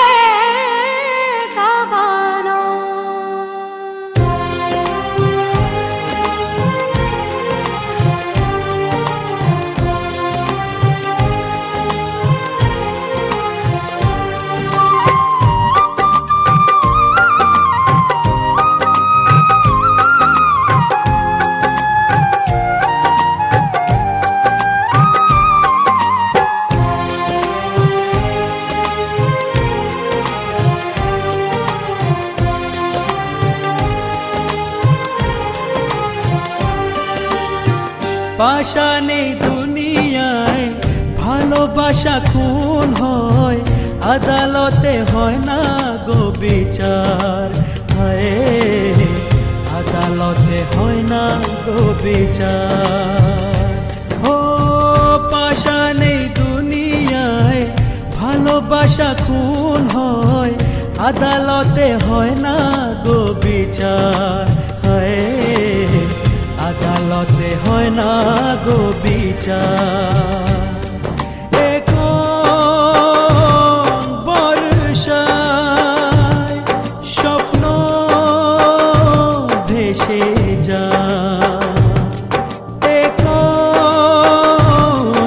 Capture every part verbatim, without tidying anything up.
কাঁপানো। পাশা নেই দুনিয়ায়, ভালোবাসা খুন হয়, আদালতে হয় না গো বিচার। হায়, আদালতে হয় না গো বিচার। ও পাশা নেই দুনিয়ায়, ভালোবাসা খুন হয়, আদালতে হয় না গো বিচার। হায়, আদালতে হয় না গো বিচার। এখন বর্ষায় স্বপ্ন ভেসে যায়, এখন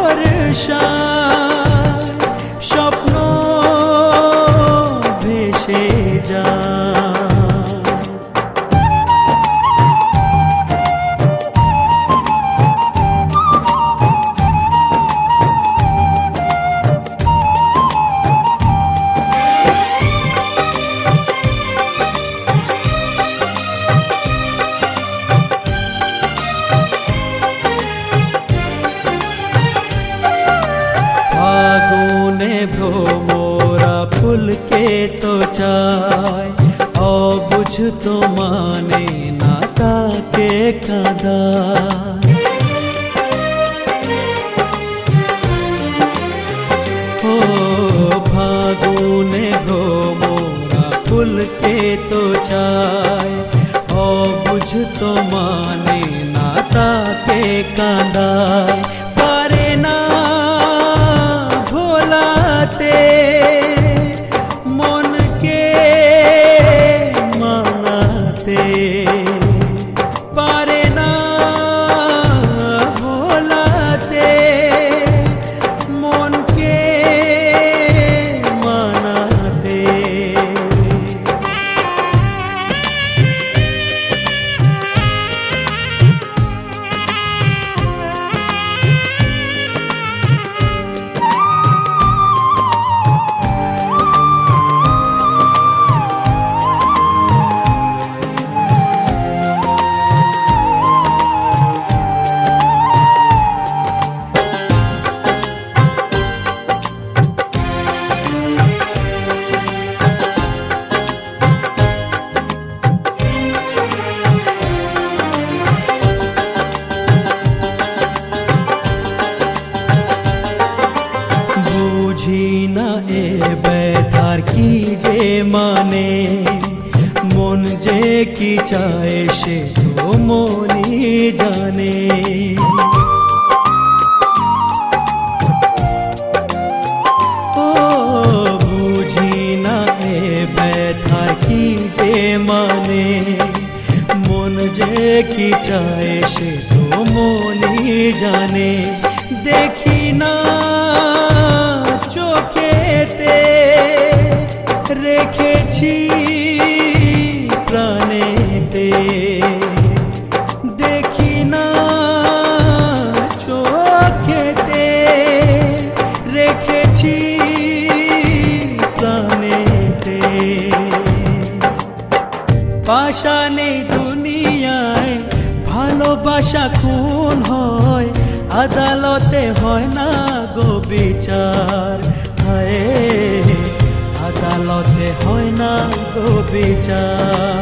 বর্ষায় স্বপ্ন ভেসে যায়। ফাগুনে ভ্রমরা ফুলকে তো চায়, অবুঝ তো মানে না তাকে কাঁদায়। ও ফাগুনে ভ্রমরা ফুলকে তো চায়, অবুঝ তো মানে না তাকে কাঁদায়। পারে না মনকে মানাতে, পারে না ভোলাতে মনকে মানাতে। বুঝি না এ ব্যথার কি যে মানে, মন যে কি চায় সে তো মনই জানে। ও বুঝি না এ ব্যথার কি যে মানে, মন যে কি চায় সে তো মনই জানে। দেখি না চোখেতে রেখেছি প্রাণেতে, দেখি না চোখেতে রেখেছি প্রাণেতে। পাশা নেই দুনিয়ায়, ভালোবাসা খুন হয়, আদালতে হয় না গো বিচার। হায়, আদালতে হয় না গো বিচার।